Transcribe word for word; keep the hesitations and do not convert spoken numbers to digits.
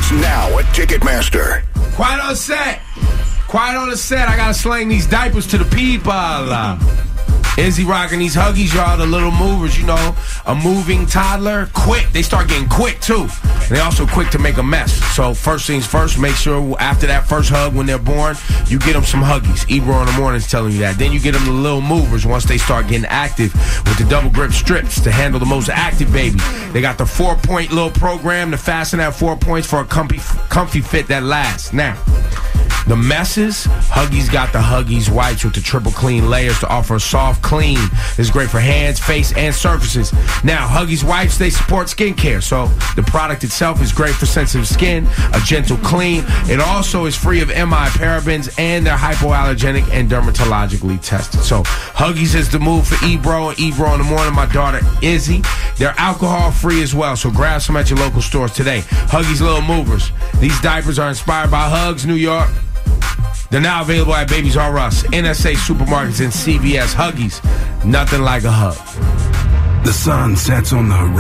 Tickets now at Ticketmaster. Quiet on set. Quiet on the set. I gotta slang these diapers to the people. Izzy rocking these Huggies, y'all, the little movers, you know. A moving toddler, quick. They start getting quick, too. And they also quick to make a mess. So first things first, make sure after that first hug when they're born, you get them some Huggies. Ebro in the morning's telling you that. Then you get them the little movers once they start getting active with the double grip strips to handle the most active baby. They got the four-point little program to fasten that four points for a comfy, comfy fit that lasts. Now, the messes, Huggies got the Huggies wipes with the triple clean layers to offer a soft clean. It's great for hands, face, and surfaces. Now, Huggies wipes, they support skincare, so the product itself is great for sensitive skin, a gentle clean. It also is free of M I parabens, and they're hypoallergenic and dermatologically tested. So, Huggies is the move for Ebro and Ebro in the morning, my daughter Izzy. They're alcohol-free as well, so grab some at your local stores today. Huggies Little Movers. These diapers are inspired by Hugs, New York. They're now available at Babies R Us, N S A supermarkets, and C V S. Huggies. Nothing like a hug. The sun sets on the